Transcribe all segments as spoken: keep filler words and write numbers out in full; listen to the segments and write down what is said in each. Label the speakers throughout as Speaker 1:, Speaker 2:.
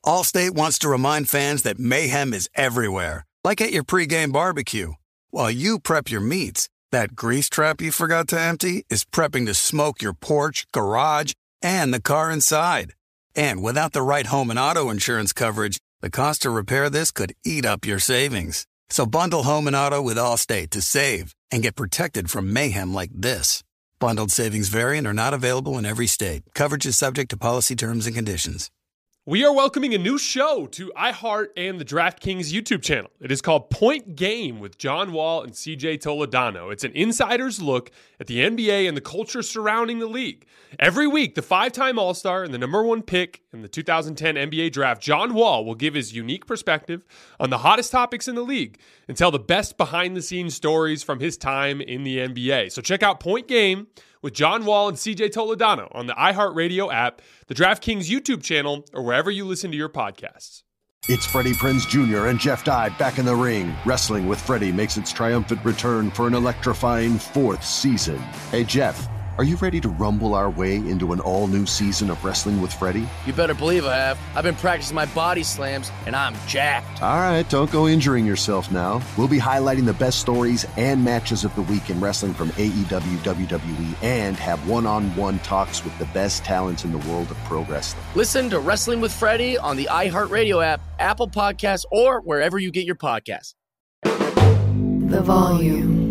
Speaker 1: Allstate wants to remind fans that mayhem is everywhere, like at your pregame barbecue. While you prep your meats, that grease trap you forgot to empty is prepping to smoke your porch, garage, and the car inside. And without the right home and auto insurance coverage, the cost to repair this could eat up your savings. So bundle home and auto with Allstate to save and get protected from mayhem like this. Bundled savings vary and are not available in every state. Coverage is subject to policy terms and conditions.
Speaker 2: We are welcoming a new show to iHeart and the DraftKings YouTube channel. It is called Point Game with John Wall and C J Toledano. It's an insider's look at the N B A and the culture surrounding the league. Every week, the five-time All-Star and the number one pick in the two thousand ten N B A draft, John Wall, will give his unique perspective on the hottest topics in the league and tell the best behind-the-scenes stories from his time in the N B A. So check out Point Game with John Wall and C J Toledano on the iHeartRadio app, the DraftKings YouTube channel, or wherever you listen to your podcasts.
Speaker 3: It's Freddie Prinze Junior and Jeff Dye back in the ring. Wrestling with Freddie makes its triumphant return for an electrifying fourth season. Hey, Jeff, are you ready to rumble our way into an all-new season of Wrestling with Freddie?
Speaker 4: You better believe I have. I've been practicing my body slams, and I'm jacked.
Speaker 3: All right, don't go injuring yourself now. We'll be highlighting the best stories and matches of the week in wrestling from A E W, W W E, and have one-on-one talks with the best talents in the world of pro wrestling.
Speaker 4: Listen to Wrestling with Freddie on the iHeartRadio app, Apple Podcasts, or wherever you get your podcasts.
Speaker 5: The Volume.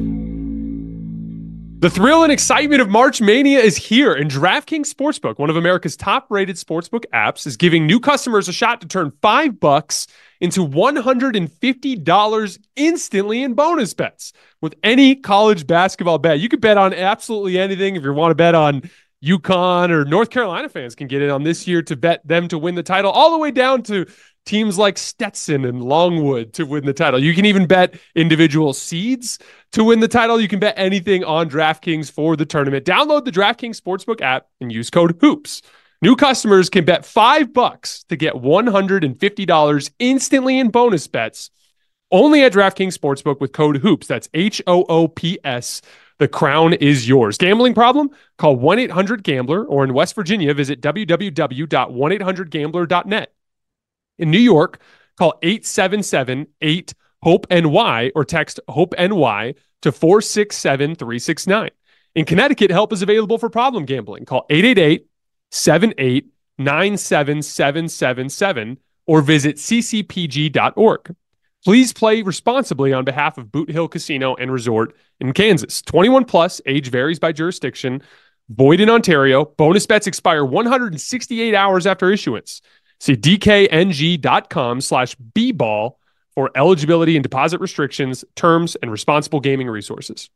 Speaker 2: The thrill and excitement of March Mania is here, and DraftKings Sportsbook, one of America's top-rated sportsbook apps, is giving new customers a shot to turn five bucks into one hundred fifty dollars instantly in bonus bets with any college basketball bet. You can bet on absolutely anything. If you want to bet on UConn, or North Carolina fans can get in on this year to bet them to win the title, all the way down to teams like Stetson and Longwood to win the title. You can even bet individual seeds to win the title. You can bet anything on DraftKings for the tournament. Download the DraftKings Sportsbook app and use code HOOPS. New customers can bet five bucks to get one hundred fifty dollars instantly in bonus bets only at DraftKings Sportsbook with code HOOPS. That's H O O P S. The crown is yours. Gambling problem? Call one eight hundred gambler, or in West Virginia, visit w w w dot one eight hundred gambler dot net. In New York, call eight seven seven eight hope N Y or text HOPE-NY to four six seven three six nine. In Connecticut, help is available for problem gambling. Call eight eight eight seven eight nine seven seven seven seven or visit c c p g dot org. Please play responsibly on behalf of Boot Hill Casino and Resort in Kansas. twenty-one plus, age varies by jurisdiction, void in Ontario. Bonus bets expire one hundred sixty-eight hours after issuance. See dkng.com slash bball for eligibility and deposit restrictions, terms, and responsible gaming resources.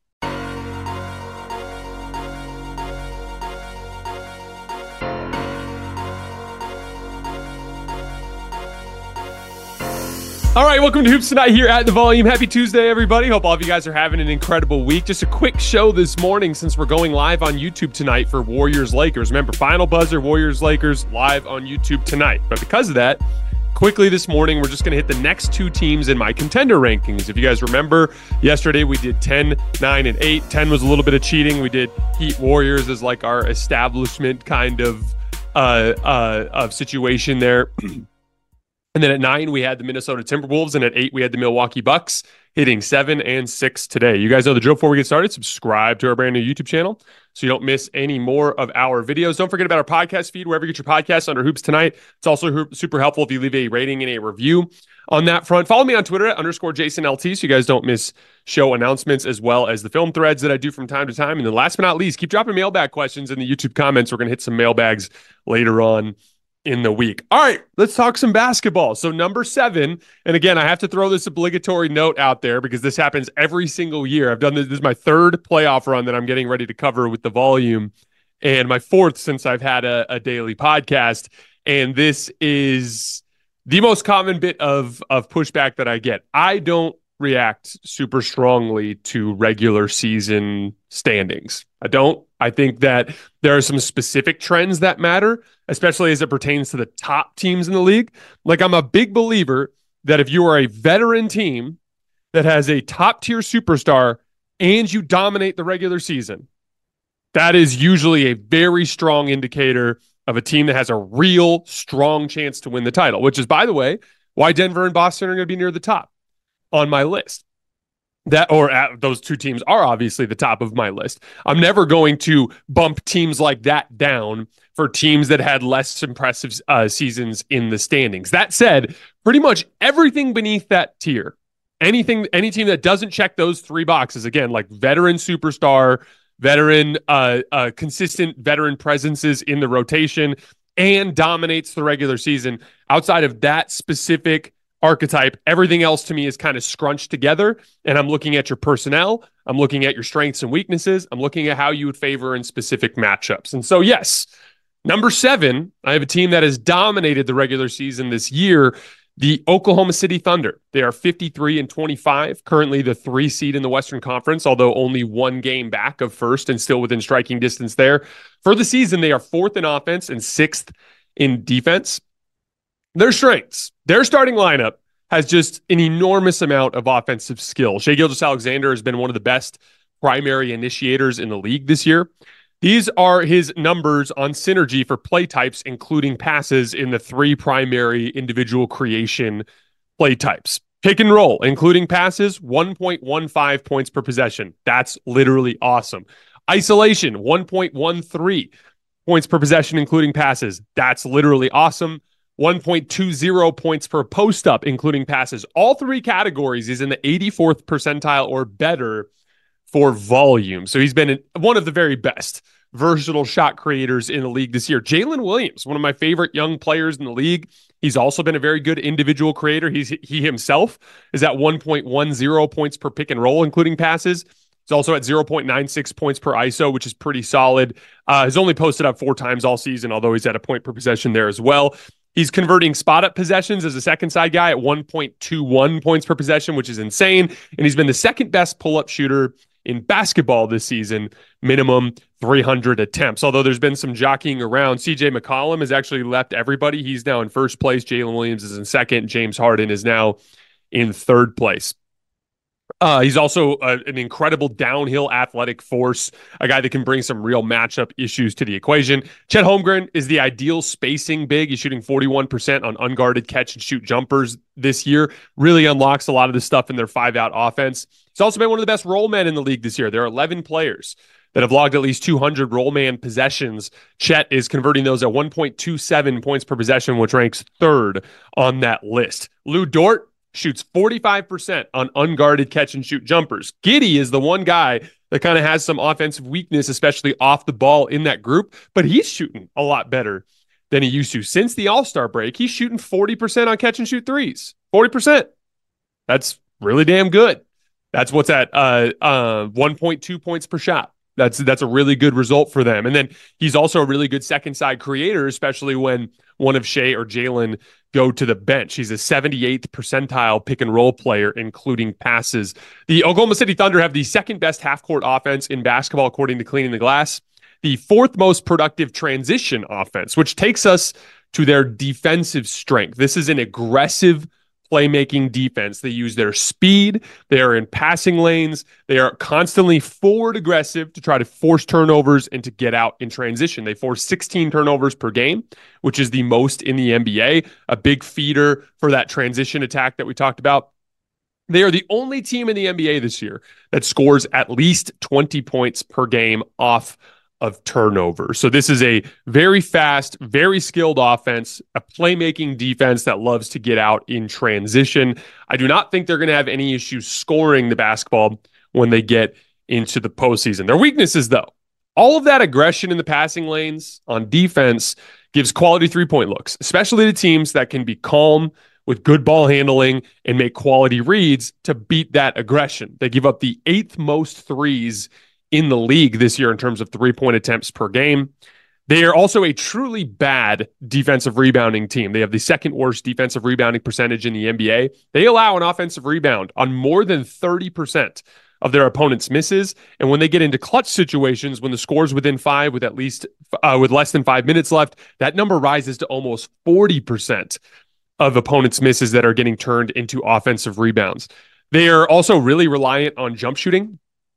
Speaker 2: All right, welcome to Hoops Tonight here at The Volume. Happy Tuesday, everybody. Hope all of you guys are having an incredible week. Just a quick show this morning since we're going live on YouTube tonight for Warriors-Lakers. Remember, final buzzer, Warriors-Lakers, live on YouTube tonight. But because of that, quickly this morning, we're just going to hit the next two teams in my contender rankings. If you guys remember, yesterday we did ten, nine, and eight. ten was a little bit of cheating. We did Heat Warriors as like our establishment kind of, uh, uh, of situation there. And then at nine, we had the Minnesota Timberwolves, and at eight, we had the Milwaukee Bucks, hitting seven and six today. You guys know the drill. Before we get started, subscribe to our brand new YouTube channel so you don't miss any more of our videos. Don't forget about our podcast feed, wherever you get your podcasts under Hoops Tonight. It's also super helpful if you leave a rating and a review on that front. Follow me on Twitter at underscore Jason L T so you guys don't miss show announcements, as well as the film threads that I do from time to time. And then last but not least, keep dropping mailbag questions in the YouTube comments. We're going to hit some mailbags later on in the week. All right, let's talk some basketball. So number seven, and again, I have to throw this obligatory note out there because this happens every single year. I've done this. This is my third playoff run that I'm getting ready to cover with The Volume, and my fourth since I've had a, a daily podcast. And this is the most common bit of, of pushback that I get. I don't react super strongly to regular season standings. I don't. I think that there are some specific trends that matter, especially as it pertains to the top teams in the league. Like, I'm a big believer that if you are a veteran team that has a top-tier superstar and you dominate the regular season, that is usually a very strong indicator of a team that has a real strong chance to win the title, which is, by the way, why Denver and Boston are going to be near the top on my list. That or uh, those two teams are obviously the top of my list. I'm never going to bump teams like that down for teams that had less impressive uh, seasons in the standings. That said, pretty much everything beneath that tier, anything, any team that doesn't check those three boxes, again, like veteran superstar, veteran, uh, uh, consistent veteran presences in the rotation, and dominates the regular season. Outside of that specific archetype, everything else to me is kind of scrunched together, and I'm looking at your personnel, I'm looking at your strengths and weaknesses, I'm looking at how you would favor in specific matchups. And so, yes, number seven, I have a team that has dominated the regular season this year, the Oklahoma City Thunder. They are fifty-three and twenty-five, currently the three seed in the Western Conference, although only one game back of first and still within striking distance there. For the season, they are fourth in offense and sixth in defense. Their strengths, their starting lineup has just an enormous amount of offensive skill. Shai Gilgeous-Alexander has been one of the best primary initiators in the league this year. These are his numbers on synergy for play types, including passes in the three primary individual creation play types. Pick and roll, including passes, one point one five points per possession. That's literally awesome. Isolation, one point one three points per possession, including passes. That's literally awesome. one point two zero points per post-up, including passes. All three categories is in the eighty-fourth percentile or better for volume. So he's been one of the very best versatile shot creators in the league this year. Jalen Williams, one of my favorite young players in the league. He's also been a very good individual creator. He's he himself is at one point one zero points per pick and roll, including passes. He's also at zero point nine six points per I S O, which is pretty solid. Uh, he's only posted up four times all season, although he's at a point per possession there as well. He's converting spot-up possessions as a second-side guy at one point two one points per possession, which is insane. And he's been the second-best pull-up shooter in basketball this season, minimum three hundred attempts. Although there's been some jockeying around. C J McCollum has actually left everybody. He's now in first place. Jalen Williams is in second. James Harden is now in third place. Uh, he's also a, an incredible downhill athletic force, a guy that can bring some real matchup issues to the equation. Chet Holmgren is the ideal spacing big. He's shooting forty-one percent on unguarded catch and shoot jumpers this year. Really unlocks a lot of the stuff in their five-out offense. He's also been one of the best roll men in the league this year. There are eleven players that have logged at least two hundred roll man possessions. Chet is converting those at one point two seven points per possession, which ranks third on that list. Lou Dort shoots forty-five percent on unguarded catch and shoot jumpers. Giddey is the one guy that kind of has some offensive weakness, especially off the ball in that group, but he's shooting a lot better than he used to. Since the All-Star break, he's shooting forty percent on catch and shoot threes. forty percent. That's really damn good. That's what's at uh, uh, one point two points per shot. That's that's a really good result for them. And then he's also a really good second side creator, especially when one of Shai or Jalen go to the bench. He's a seventy-eighth percentile pick and roll player, including passes. The Oklahoma City Thunder have the second best half court offense in basketball, according to Cleaning the Glass. The fourth most productive transition offense, which takes us to their defensive strength. This is an aggressive playmaking defense. They use their speed. They are in passing lanes. They are constantly forward aggressive to try to force turnovers and to get out in transition. They force sixteen turnovers per game, which is the most in the N B A, a big feeder for that transition attack that we talked about. They are the only team in the N B A this year that scores at least twenty points per game off of turnover. So this is a very fast, very skilled offense, a playmaking defense that loves to get out in transition. I do not think they're going to have any issues scoring the basketball when they get into the postseason. Their weaknesses, though, all of that aggression in the passing lanes on defense gives quality three-point looks, especially to teams that can be calm with good ball handling and make quality reads to beat that aggression. They give up the eighth most threes in the league this year in terms of three-point attempts per game. They are also a truly bad defensive rebounding team. They have the second worst defensive rebounding percentage in the N B A. They allow an offensive rebound on more than thirty percent of their opponent's misses. And when they get into clutch situations, when the score's within five with at least uh, with less than five minutes left, that number rises to almost forty percent of opponents' misses that are getting turned into offensive rebounds. They are also really reliant on jump shooting.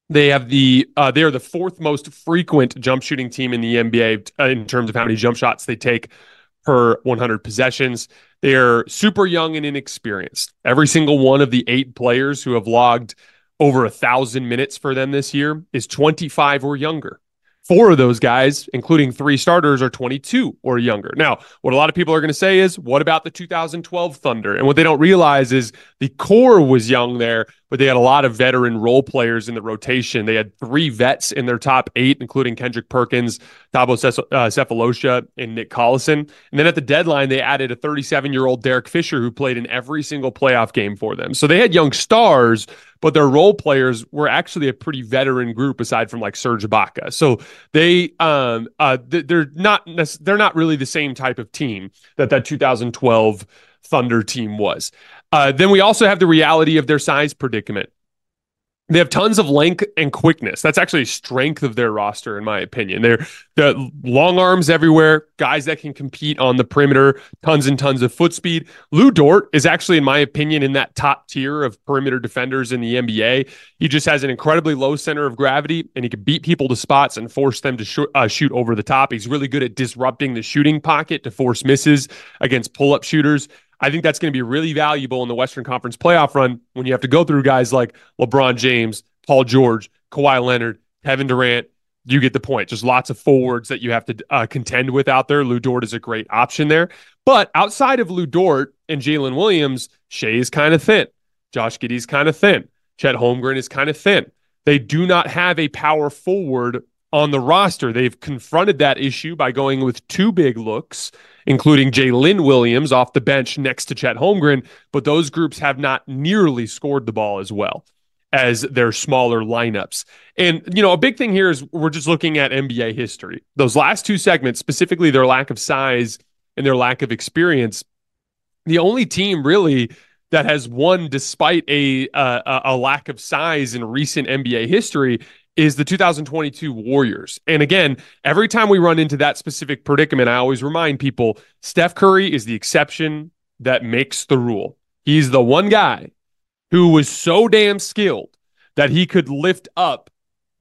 Speaker 2: They have the uh, they are the fourth most frequent jump shooting team in the N B A uh, in terms of how many jump shots they take per one hundred possessions. They're super young and inexperienced. Every single one of the eight players who have logged over a thousand minutes for them this year is twenty-five or younger. Four of those guys, including three starters, are twenty-two or younger. Now, what a lot of people are going to say is, what about the two thousand twelve Thunder? And what they don't realize is the core was young there, but they had a lot of veteran role players in the rotation. They had three vets in their top eight, including Kendrick Perkins, Thabo Sefolosha, and Nick Collison. And then at the deadline, they added a thirty-seven-year-old Derek Fisher who played in every single playoff game for them. So they had young stars, but their role players were actually a pretty veteran group aside from like Serge Ibaka. So they um uh they're not they're not really the same type of team that that two thousand twelve Thunder team was. Uh, then we also have the reality of their size predicament. They have tons of length and quickness. That's actually a strength of their roster, in my opinion. They're the long arms everywhere, guys that can compete on the perimeter, tons and tons of foot speed. Lou Dort is actually, in my opinion, in that top tier of perimeter defenders in the N B A. He just has an incredibly low center of gravity, and he can beat people to spots and force them to sh- uh, shoot over the top. He's really good at disrupting the shooting pocket to force misses against pull-up shooters. I think that's going to be really valuable in the Western Conference playoff run when you have to go through guys like LeBron James, Paul George, Kawhi Leonard, Kevin Durant. You get the point. Just lots of forwards that you have to uh, contend with out there. Lou Dort is a great option there. But outside of Lou Dort and Jalen Williams, Shai is kind of thin. Josh Giddey's kind of thin. Chet Holmgren is kind of thin. They do not have a power forward on the roster. They've confronted that issue by going with two big looks, including Jalen Williams off the bench next to Chet Holmgren, but those groups have not nearly scored the ball as well as their smaller lineups. And, you know, a big thing here is we're just looking at N B A history. Those last two segments, specifically their lack of size and their lack of experience, the only team really that has won despite a uh, a lack of size in recent N B A history is the two thousand twenty-two Warriors. And again, every time we run into that specific predicament, I always remind people, Steph Curry is the exception that makes the rule. He's the one guy who was so damn skilled that he could lift up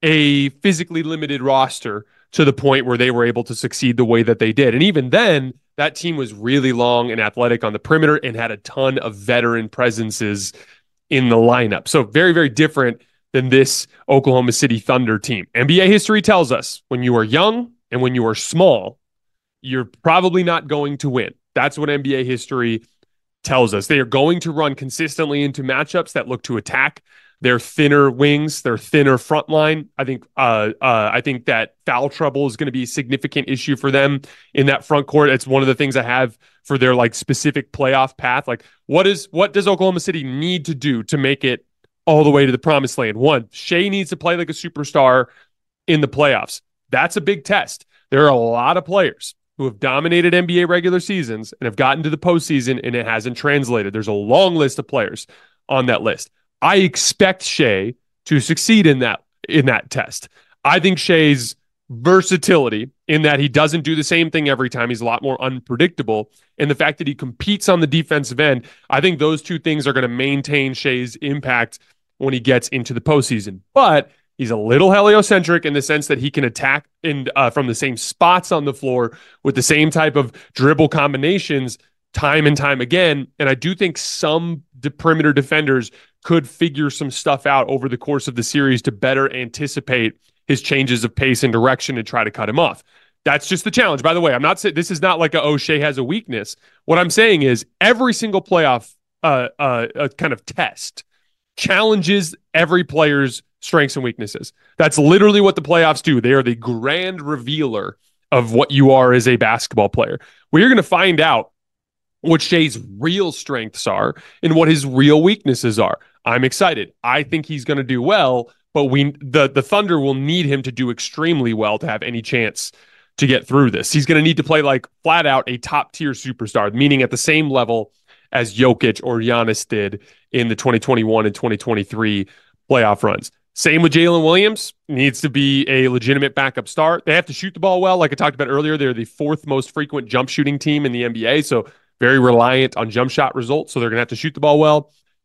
Speaker 2: a physically limited roster to the point where they were able to succeed the way that they did. And even then, that team was really long and athletic on the perimeter and had a ton of veteran presences in the lineup. So very, very different than this Oklahoma City Thunder team. N B A history tells us when you are young and when you are small, you're probably not going to win. That's what N B A history tells us. They are going to run consistently into matchups that look to attack their thinner wings, their thinner front line. I think uh, uh, I think that foul trouble is going to be a significant issue for them in that front court. It's one of the things I have for their like specific playoff path. Like, what is what does Oklahoma City need to do to make it all the way to the promised land? One, Shai needs to play like a superstar in the playoffs. That's a big test. There are a lot of players who have dominated N B A regular seasons and have gotten to the postseason, and it hasn't translated. There's a long list of players on that list. I expect Shai to succeed in that in that test. I think Shai's versatility in that he doesn't do the same thing every time. He's a lot more unpredictable. And the fact that he competes on the defensive end, I think those two things are going to maintain Shai's impact when he gets into the postseason. But he's a little heliocentric in the sense that he can attack in, uh, from the same spots on the floor with the same type of dribble combinations time and time again. And I do think some de- perimeter defenders could figure some stuff out over the course of the series to better anticipate his changes of pace and direction and try to cut him off. That's just the challenge. By the way, I'm not saying this is not like a oh, Shai has a weakness. What I'm saying is every single playoff uh, uh, uh, kind of test challenges every player's strengths and weaknesses. That's literally what the playoffs do. They are the grand revealer of what you are as a basketball player. We're going to find out what Shai's real strengths are and what his real weaknesses are. I'm excited. I think he's going to do well, but we the, the Thunder will need him to do extremely well to have any chance to get through this. He's going to need to play like flat out a top-tier superstar, meaning at the same level as Jokic or Giannis did in the twenty twenty-one and twenty twenty-three playoff runs. Same with Jalen Williams. Needs to be a legitimate backup star. They have to shoot the ball well. Like I talked about earlier, they're the fourth most frequent jump shooting team in the N B A, so very reliant on jump shot results, so they're going to have to shoot the ball well.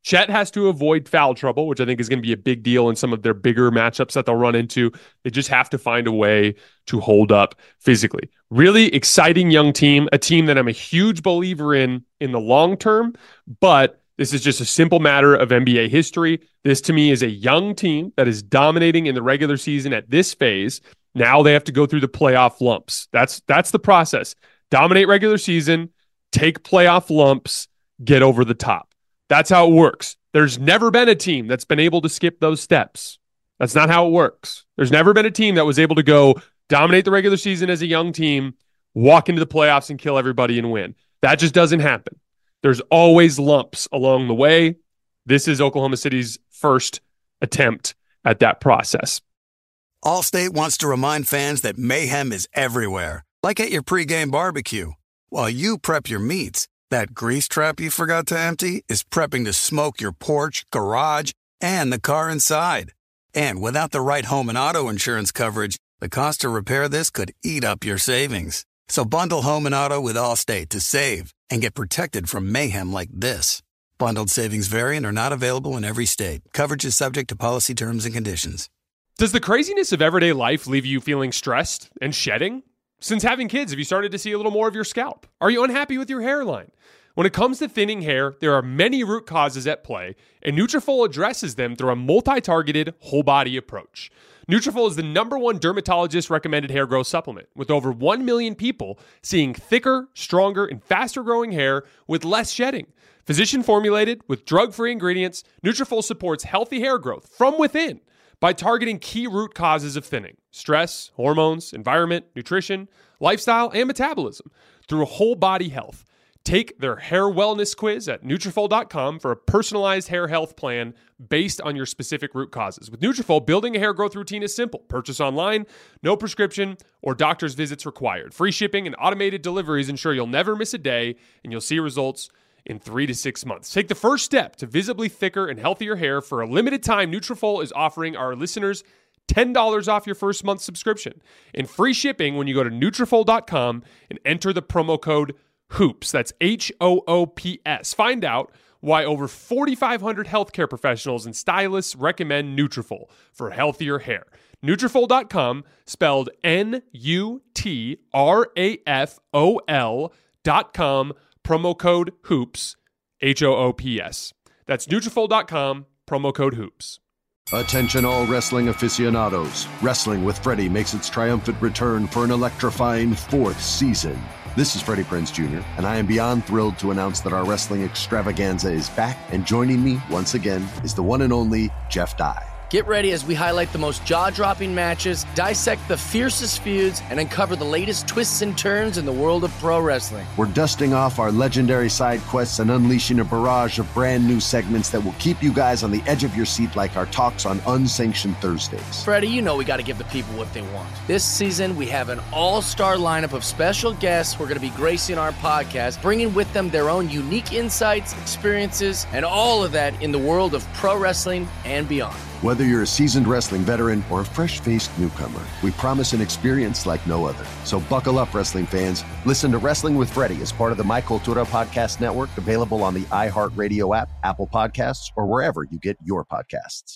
Speaker 2: Chet has to avoid foul trouble, which I think is going to be a big deal in some of their bigger matchups that they'll run into. They just have to find a way to hold up physically. Really exciting young team, a team that I'm a huge believer in in the long term, but this is just a simple matter of N B A history. This, to me, is a young team that is dominating in the regular season at this phase. Now they have to go through the playoff lumps. That's that's the process. Dominate regular season, take playoff lumps, get over the top. That's how it works. There's never been a team that's been able to skip those steps. That's not how it works. There's never been a team that was able to go dominate the regular season as a young team, walk into the playoffs and kill everybody and win. That just doesn't happen. There's always lumps along the way. This is Oklahoma City's first attempt at that process.
Speaker 1: Allstate wants to remind fans that mayhem is everywhere, like at your pregame barbecue. While you prep your meats, that grease trap you forgot to empty is prepping to smoke your porch, garage, and the car inside. And without the right home and auto insurance coverage, the cost to repair this could eat up your savings. So bundle home and auto with Allstate to save and get protected from mayhem like this. Bundled savings vary and are not available in every state. Coverage is subject to policy terms and conditions.
Speaker 2: Does the craziness of everyday life leave you feeling stressed and shedding? Since having kids, have you started to see a little more of your scalp? Are you unhappy with your hairline? When it comes to thinning hair, there are many root causes at play, and Nutrafol addresses them through a multi-targeted, whole-body approach. Nutrafol is the number one dermatologist-recommended hair growth supplement, with over one million people seeing thicker, stronger, and faster-growing hair with less shedding. Physician-formulated with drug-free ingredients, Nutrafol supports healthy hair growth from within by targeting key root causes of thinning: stress, hormones, environment, nutrition, lifestyle, and metabolism through whole-body health. Take their hair wellness quiz at Nutrafol dot com for a personalized hair health plan based on your specific root causes. With Nutrafol, building a hair growth routine is simple. Purchase online, no prescription or doctor's visits required. Free shipping and automated deliveries ensure you'll never miss a day, and you'll see results in three to six months. Take the first step to visibly thicker and healthier hair. For a limited time, Nutrafol is offering our listeners ten dollars off your first month subscription and free shipping when you go to Nutrafol dot com and enter the promo code HOOPS. That's H O O P S. Find out why over forty-five hundred healthcare professionals and stylists recommend Nutrafol for healthier hair. Nutrafol dot com, spelled N U T R A F O L dot com, promo code HOOPS, H O O P S. That's Nutrafol dot com, promo code HOOPS.
Speaker 3: Attention all wrestling aficionados. Wrestling with Freddie makes its triumphant return for an electrifying fourth season. This is Freddie Prinze Junior, and I am beyond thrilled to announce that our wrestling extravaganza is back, and joining me once again is the one and only Jeff Dye.
Speaker 4: Get ready as we highlight the most jaw-dropping matches, dissect the fiercest feuds, and uncover the latest twists and turns in the world of pro wrestling.
Speaker 3: We're dusting off our legendary side quests and unleashing a barrage of brand new segments that will keep you guys on the edge of your seat like our talks on Unsanctioned Thursdays.
Speaker 4: Freddie, you know we got to give the people what they want. This season, we have an all-star lineup of special guests who are going to be gracing our podcast, bringing with them their own unique insights, experiences, and all of that in the world of pro wrestling and beyond.
Speaker 3: Whether you're a seasoned wrestling veteran or a fresh-faced newcomer, we promise an experience like no other. So buckle up, wrestling fans. Listen to Wrestling with Freddie as part of the My Cultura Podcast Network, available on the iHeartRadio app, Apple Podcasts, or wherever you get your podcasts.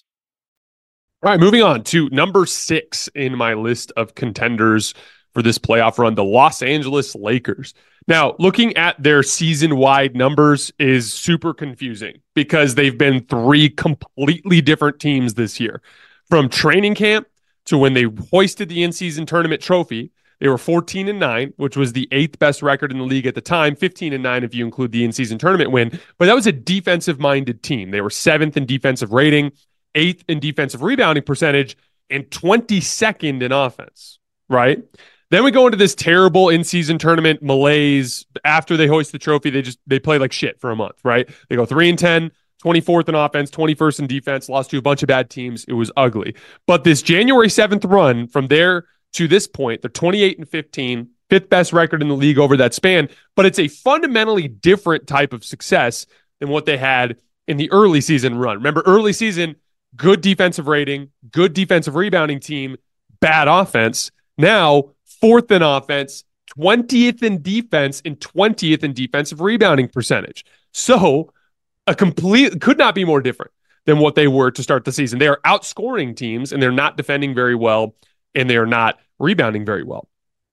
Speaker 2: All right, moving on to number six in my list of contenders for this playoff run, the Los Angeles Lakers. Now, looking at their season-wide numbers is super confusing because they've been three completely different teams this year. From training camp to when they hoisted the in-season tournament trophy, they were fourteen and nine, which was the eighth best record in the league at the time, fifteen and nine if you include the in-season tournament win. But that was a defensive-minded team. They were seventh in defensive rating, eighth in defensive rebounding percentage, and twenty-second in offense, right? Then we go into this terrible in-season tournament malaise. After they hoist the trophy, they just they play like shit for a month, right? They go three and ten, twenty-fourth in offense, twenty-first in defense, lost to a bunch of bad teams. It was ugly. But this January seventh run from there to this point, they're twenty-eight and fifteen, fifth best record in the league over that span. But it's a fundamentally different type of success than what they had in the early season run. Remember, early season, good defensive rating, good defensive rebounding team, bad offense. Now, fourth in offense, twentieth in defense, and twentieth in defensive rebounding percentage. So a complete, could not be more different than what they were to start the season. They are outscoring teams, and they're not defending very well, and they are not rebounding very well.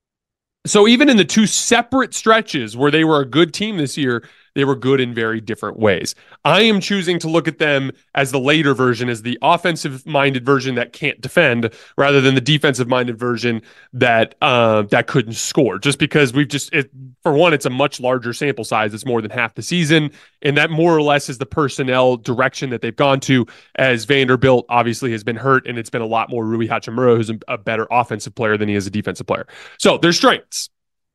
Speaker 2: So even in the two separate stretches where they were a good team this year, they were good in very different ways. I am choosing to look at them as the later version, as the offensive-minded version that can't defend, rather than the defensive-minded version that uh, that couldn't score. Just because we've just, it, for one, it's a much larger sample size. It's more than half the season, and that more or less is the personnel direction that they've gone to, as Vanderbilt obviously has been hurt, and it's been a lot more Rui Hachimura, who's a better offensive player than he is a defensive player. So their strengths.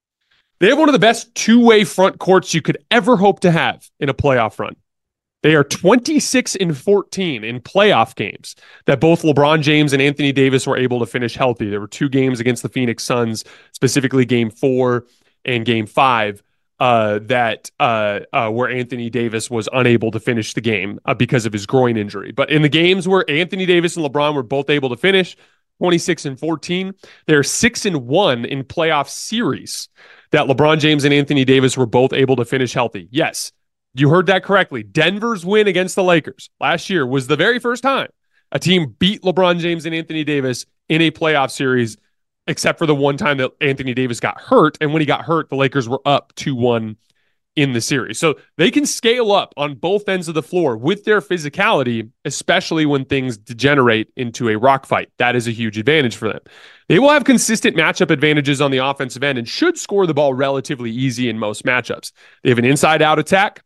Speaker 2: They have one of the best two-way front courts you could ever hope to have in a playoff run. They are twenty-six and fourteen in playoff games that both LeBron James and Anthony Davis were able to finish healthy. There were two games against the Phoenix Suns, specifically game four and game five, uh, that uh, uh, where Anthony Davis was unable to finish the game uh, because of his groin injury. But in the games where Anthony Davis and LeBron were both able to finish, twenty-six and fourteen, they're six and one in playoff series that LeBron James and Anthony Davis were both able to finish healthy. Yes, you heard that correctly. Denver's win against the Lakers last year was the very first time a team beat LeBron James and Anthony Davis in a playoff series, except for the one time that Anthony Davis got hurt. And when he got hurt, the Lakers were up two one in the series. So they can scale up on both ends of the floor with their physicality, especially when things degenerate into a rock fight. That is a huge advantage for them. They will have consistent matchup advantages on the offensive end and should score the ball relatively easy in most matchups. They have an inside-out attack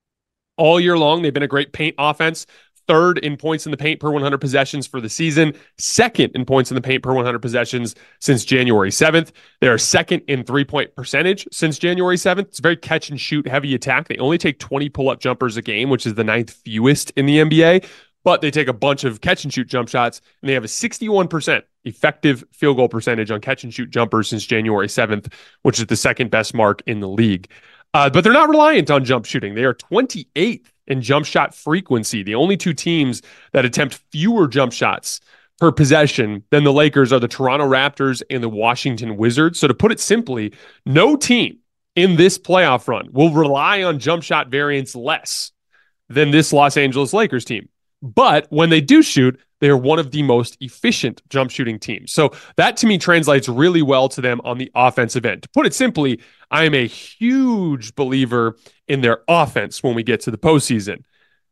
Speaker 2: all year long. They've been a great paint offense. Third in points in the paint per one hundred possessions for the season. Second in points in the paint per one hundred possessions since January seventh. They are second in three-point percentage since January seventh. It's a very catch-and-shoot heavy attack. They only take twenty pull-up jumpers a game, which is the ninth fewest in the N B A. But they take a bunch of catch-and-shoot jump shots, and they have a sixty-one percent effective field goal percentage on catch-and-shoot jumpers since January seventh, which is the second-best mark in the league. Uh, but they're not reliant on jump shooting. They are twenty-eighth in jump shot frequency. The only two teams that attempt fewer jump shots per possession than the Lakers are the Toronto Raptors and the Washington Wizards. So to put it simply, no team in this playoff run will rely on jump shot variance less than this Los Angeles Lakers team. But when they do shoot, they are one of the most efficient jump shooting teams. So that to me translates really well to them on the offensive end. To put it simply, I am a huge believer in their offense when we get to the postseason.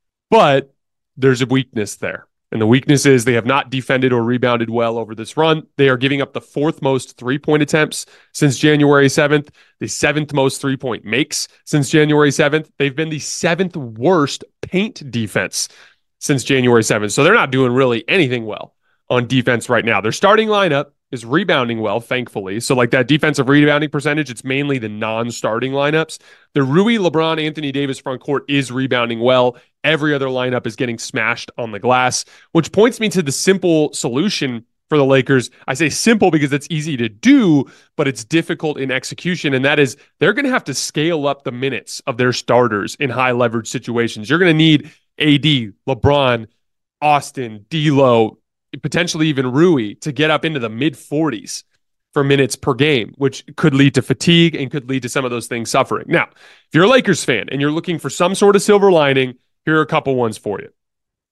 Speaker 2: But there's a weakness there. And the weakness is they have not defended or rebounded well over this run. They are giving up the fourth most three-point attempts since January seventh, the seventh most three-point makes since January seventh. They've been the seventh worst paint defense since January seventh. So they're not doing really anything well on defense right now. Their starting lineup is rebounding well, thankfully. So like that defensive rebounding percentage, it's mainly the non-starting lineups. The Rui, LeBron, Anthony Davis front court is rebounding well. Every other lineup is getting smashed on the glass, which points me to the simple solution for the Lakers. I say simple because it's easy to do, but it's difficult in execution. And that is they're going to have to scale up the minutes of their starters in high leverage situations. You're going to need A D, LeBron, Austin, D'Lo, potentially even Rui to get up into the mid forties for minutes per game, which could lead to fatigue and could lead to some of those things suffering. Now, if you're a Lakers fan and you're looking for some sort of silver lining, here are a couple ones for you.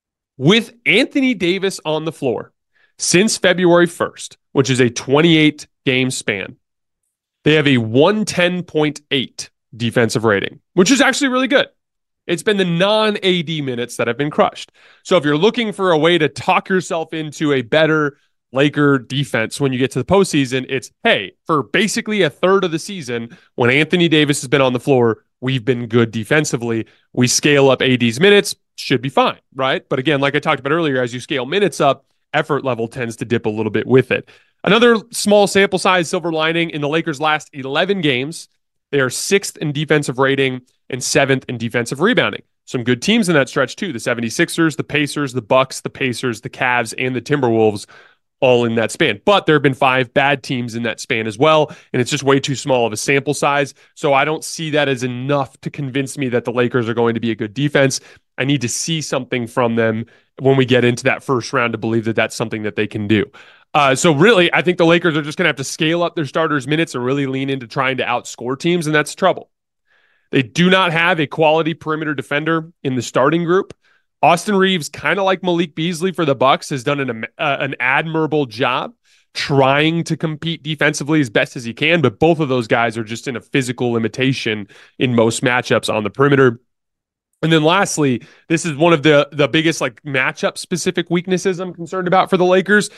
Speaker 2: With Anthony Davis on the floor since February first, which is a twenty-eight game span, they have a one ten point eight defensive rating, which is actually really good. It's been the non-A D minutes that have been crushed. So if you're looking for a way to talk yourself into a better Laker defense when you get to the postseason, it's, hey, for basically a third of the season, when Anthony Davis has been on the floor, we've been good defensively. We scale up A D's minutes, should be fine, right? But again, like I talked about earlier, as you scale minutes up, effort level tends to dip a little bit with it. Another small sample size silver lining in the Lakers' last eleven games, they are sixth in defensive rating and seventh in defensive rebounding. Some good teams in that stretch too. The seventy-sixers, the Pacers, the Bucks, the Pacers, the Cavs, and the Timberwolves all in that span. But there have been five bad teams in that span as well, and it's just way too small of a sample size. So I don't see that as enough to convince me that the Lakers are going to be a good defense. I need to see something from them when we get into that first round to believe that that's something that they can do. Uh, so really, I think the Lakers are just going to have to scale up their starters' minutes and really lean into trying to outscore teams, and that's trouble. They do not have a quality perimeter defender in the starting group. Austin Reeves, kind of like Malik Beasley for the Bucks, has done an, uh, an admirable job trying to compete defensively as best as he can, but both of those guys are just in a physical limitation in most matchups on the perimeter. And then lastly, this is one of the the biggest like matchup specific weaknesses I'm concerned about for the Lakers.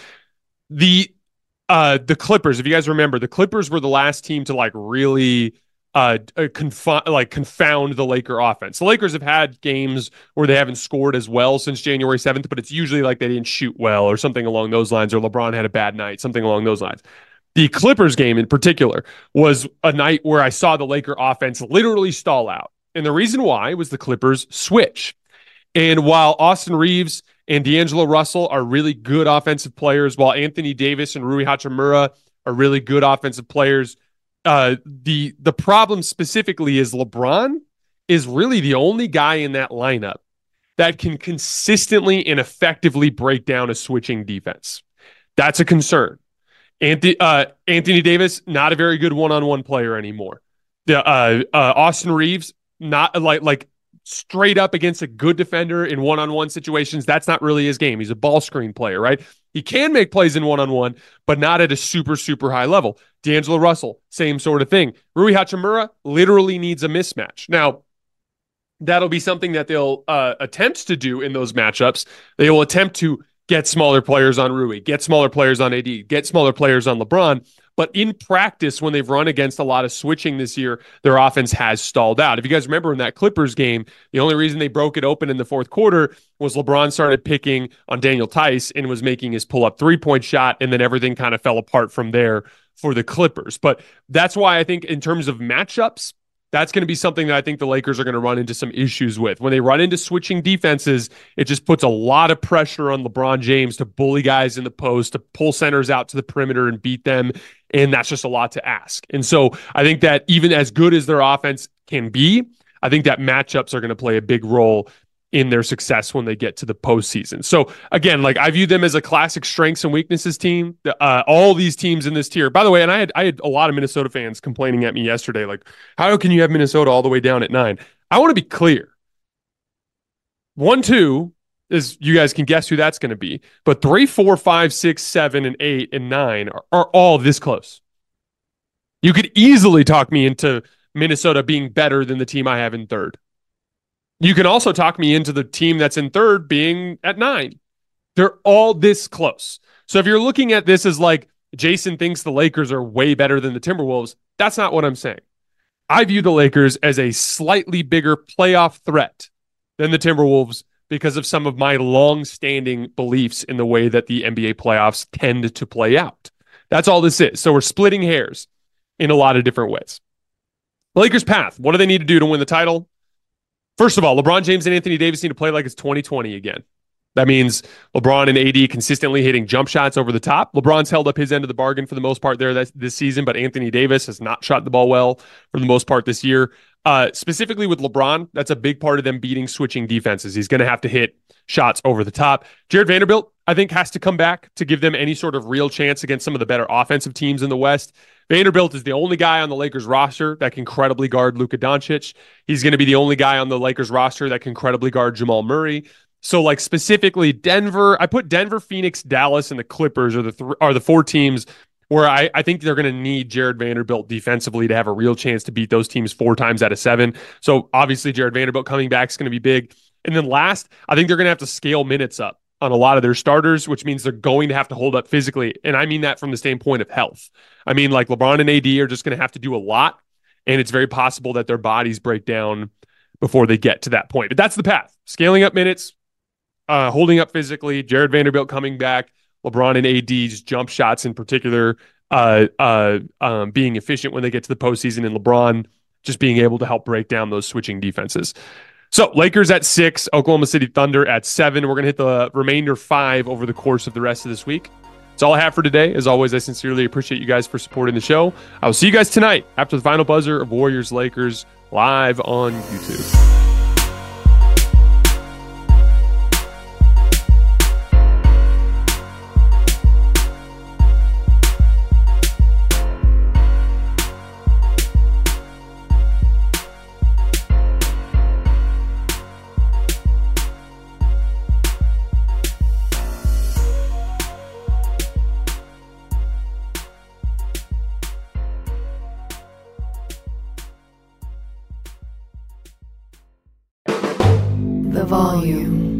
Speaker 2: The uh the Clippers, if you guys remember, the Clippers were the last team to like really uh conf- like confound the Laker offense. The Lakers have had games where they haven't scored as well since January seventh, but it's usually like they didn't shoot well or something along those lines, or LeBron had a bad night, something along those lines. The Clippers game in particular was a night where I saw the Laker offense literally stall out. And the reason why was the Clippers switch. And while Austin Reeves and D'Angelo Russell are really good offensive players, while Anthony Davis and Rui Hachimura are really good offensive players, uh, the the problem specifically is LeBron is really the only guy in that lineup that can consistently and effectively break down a switching defense. That's a concern. Anthony, uh, Anthony Davis, not a very good one-on-one player anymore. The uh, uh, Austin Reeves, not like like straight up against a good defender in one-on-one situations. That's not really his game. He's a ball screen player, right? He can make plays in one-on-one, but not at a super, super high level. D'Angelo Russell, same sort of thing. Rui Hachimura literally needs a mismatch. Now, that'll be something that they'll uh, attempt to do in those matchups. They will attempt to get smaller players on Rui, get smaller players on A D, get smaller players on LeBron. But in practice, when they've run against a lot of switching this year, their offense has stalled out. If you guys remember in that Clippers game, the only reason they broke it open in the fourth quarter was LeBron started picking on Daniel Tice and was making his pull-up three-point shot, and then everything kind of fell apart from there for the Clippers. But that's why I think in terms of matchups, that's going to be something that I think the Lakers are going to run into some issues with. When they run into switching defenses, it just puts a lot of pressure on LeBron James to bully guys in the post, to pull centers out to the perimeter and beat them. And that's just a lot to ask. And so I think that even as good as their offense can be, I think that matchups are going to play a big role in their success when they get to the postseason. So again, like I view them as a classic strengths and weaknesses team. Uh, all these teams in this tier, by the way, and I had I had a lot of Minnesota fans complaining at me yesterday, like, how can you have Minnesota all the way down at nine? I want to be clear. One, two is, you guys can guess who that's going to be, but three, four, five, six, seven, and eight, and nine are, are all this close. You could easily talk me into Minnesota being better than the team I have in third. You can also talk me into the team that's in third being at nine. They're all this close. So if you're looking at this as like Jason thinks the Lakers are way better than the Timberwolves, that's not what I'm saying. I view the Lakers as a slightly bigger playoff threat than the Timberwolves because of some of my long-standing beliefs in the way that the N B A playoffs tend to play out. That's all this is. So we're splitting hairs in a lot of different ways. The Lakers' path. What do they need to do to win the title? First of all, LeBron James and Anthony Davis need to play like it's twenty twenty again. That means LeBron and A D consistently hitting jump shots over the top. LeBron's held up his end of the bargain for the most part there this, this season, but Anthony Davis has not shot the ball well for the most part this year. Uh, specifically with LeBron, that's a big part of them beating switching defenses. He's going to have to hit shots over the top. Jared Vanderbilt, I think, has to come back to give them any sort of real chance against some of the better offensive teams in the West. Vanderbilt is the only guy on the Lakers roster that can credibly guard Luka Doncic. He's going to be the only guy on the Lakers roster that can credibly guard Jamal Murray. So, like, specifically Denver, I put Denver, Phoenix, Dallas, and the Clippers are the th- are the four teams where I, I think they're going to need Jared Vanderbilt defensively to have a real chance to beat those teams four times out of seven. So, obviously, Jared Vanderbilt coming back is going to be big. And then last, I think they're going to have to scale minutes up on a lot of their starters, which means they're going to have to hold up physically. And I mean that from the standpoint of health. I mean, like, LeBron and A D are just going to have to do a lot, and it's very possible that their bodies break down before they get to that point. But that's the path. Scaling up minutes, uh, holding up physically, Jared Vanderbilt coming back, LeBron and A D's jump shots in particular, uh, uh, um, being efficient when they get to the postseason, and LeBron just being able to help break down those switching defenses. So Lakers at six, Oklahoma City Thunder at seven. We're going to hit the remainder five over the course of the rest of this week. That's all I have for today. As always, I sincerely appreciate you guys for supporting the show. I will see you guys tonight after the final buzzer of Warriors-Lakers live on YouTube.
Speaker 5: The Volume.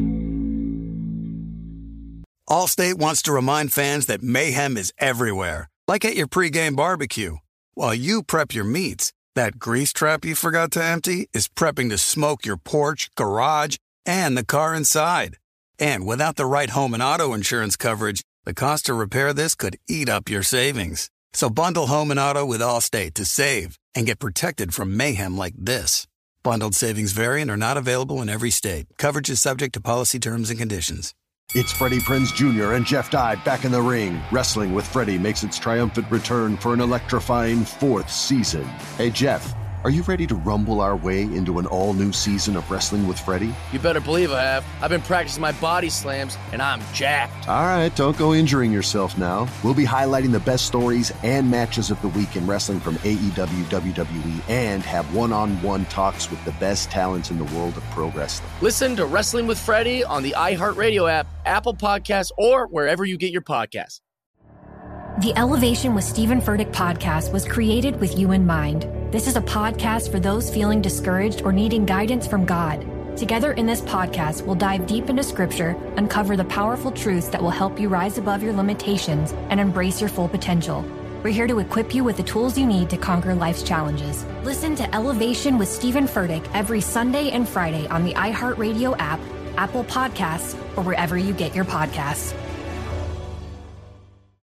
Speaker 1: Allstate wants to remind fans that mayhem is everywhere, like at your pregame barbecue. While you prep your meats, that grease trap you forgot to empty is prepping to smoke your porch, garage, and the car inside. And without the right home and auto insurance coverage, the cost to repair this could eat up your savings. So bundle home and auto with Allstate to save and get protected from mayhem like this. Bundled savings vary and are not available in every state. Coverage is subject to policy terms and conditions.
Speaker 3: It's Freddie Prinze Junior and Jeff Dye back in the ring. Wrestling with Freddie makes its triumphant return for an electrifying fourth season. Hey, Jeff, are you ready to rumble our way into an all-new season of Wrestling with Freddie?
Speaker 4: You better believe I have. I've been practicing my body slams, and I'm jacked.
Speaker 3: All right, don't go injuring yourself now. We'll be highlighting the best stories and matches of the week in wrestling from A E W, W W E, and have one-on-one talks with the best talents in the world of pro wrestling.
Speaker 4: Listen to Wrestling with Freddie on the iHeartRadio app, Apple Podcasts, or wherever you get your podcasts.
Speaker 6: The Elevation with Stephen Furtick podcast was created with you in mind. This is a podcast for those feeling discouraged or needing guidance from God. Together in this podcast, we'll dive deep into Scripture, uncover the powerful truths that will help you rise above your limitations and embrace your full potential. We're here to equip you with the tools you need to conquer life's challenges. Listen to Elevation with Stephen Furtick every Sunday and Friday on the iHeartRadio app, Apple Podcasts, or wherever you get your podcasts.